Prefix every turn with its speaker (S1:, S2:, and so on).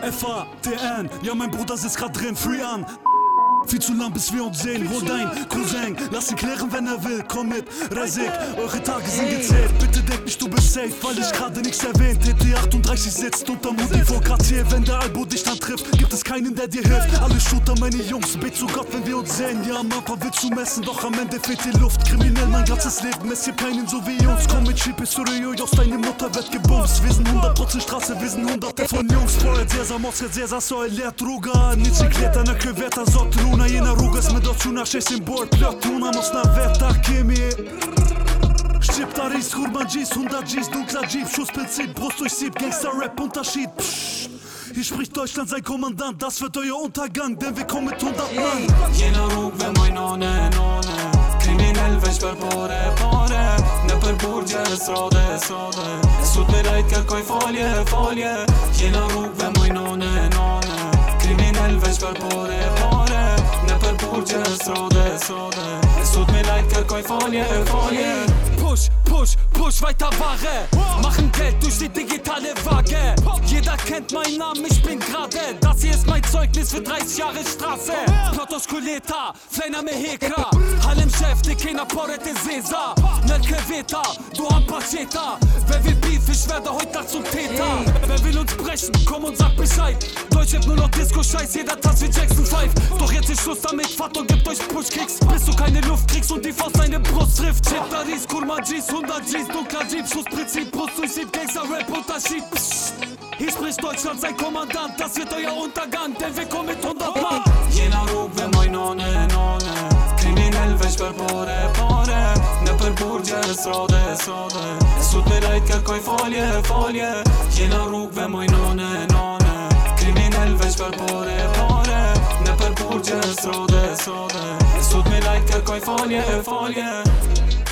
S1: FATN, ja mein Bruder sitzt grad drin, free an. Viel zu lang, bis wir uns sehen, hol dein Cousin, lass ihn klären, wenn er will, komm mit, Resik, eure Tage sind gezählt. Bitte denk nicht, du bist safe, weil ich gerade nichts erwähnt. TT38 sitzt unter Moody vor Quartier. Wenn der Albo dich dann trifft, gibt es keinen, der dir hilft. Alle Shooter, meine Jungs, bet zu Gott, wenn wir uns sehen. Ja, am Anfang willst du messen, doch am Ende fehlt die Luft. Kriminell mein ganzes Leben, es gibt keinen so wie uns. Komm mit Cheap Historio, aus deine Mutter wird gebumst. Wir sind 100% Straße, wir sind hunderte von Jungs. Poet, Zeza, Mosket, Zeza, so elert Ruga. Nici kleta na kreveta, zot runa jena rrugës me do t'quna shesin bord plot Tuna mos na veta kemi Shqiptaris kur ma gjis, hunda gjis, dunkla gjip Schuss Prinzip, Brust durch Sieb, Gangster Rap Unterschied Hier spricht Deutschland sein Kommandant, das wird euer Untergang, denn wir kommen mit 100 Mann
S2: Jena rrug ve moj none, kriminell veç për pore Në për burgje srode Sut me rajt kërkoj falje Jena rrug ve moj none kriminell veç për pore Në për burgje srode Sut me rajt kërkoj falje
S3: Push, weiter Ware Machen Geld durch die digitale Waage Jeder kennt meinen Namen, ich bin gerade Das hier ist mein Zeugnis für 30 Jahre Straße Plotos Kuleta, Fleina Meheka Halem Chef, Dekena Porete Sesa Nelke Veta, du Ampacheta Wer will Beef, ich werde heute Nacht zum Täter Wer will uns brechen, komm und sag Bescheid Deutschrap nur noch Disco-Scheiß, jeder tanzt wie Jackson 5 Doch jetzt ist Schluss damit, Vater gibt euch Push-Kicks Bis du keine Luft kriegst und die Faust deine Brust trifft Chiptaris, Kurma G's, 100 G's, dunkler Jeep Schussprinzip, Brust durch Sieb, Gangster Rap, Unterschied Hier spricht Deutschland sein Kommandant, das wird euer Untergang, denn wir kommen mit 100 Mann
S2: Jena rrug ve moj none kriminell veç për pore Në për burgje srode Sut me rajt kërkoj falje Jena rrug ve moj none kriminell veç për pore Në për burgje srode Sut me rajt kërkoj falje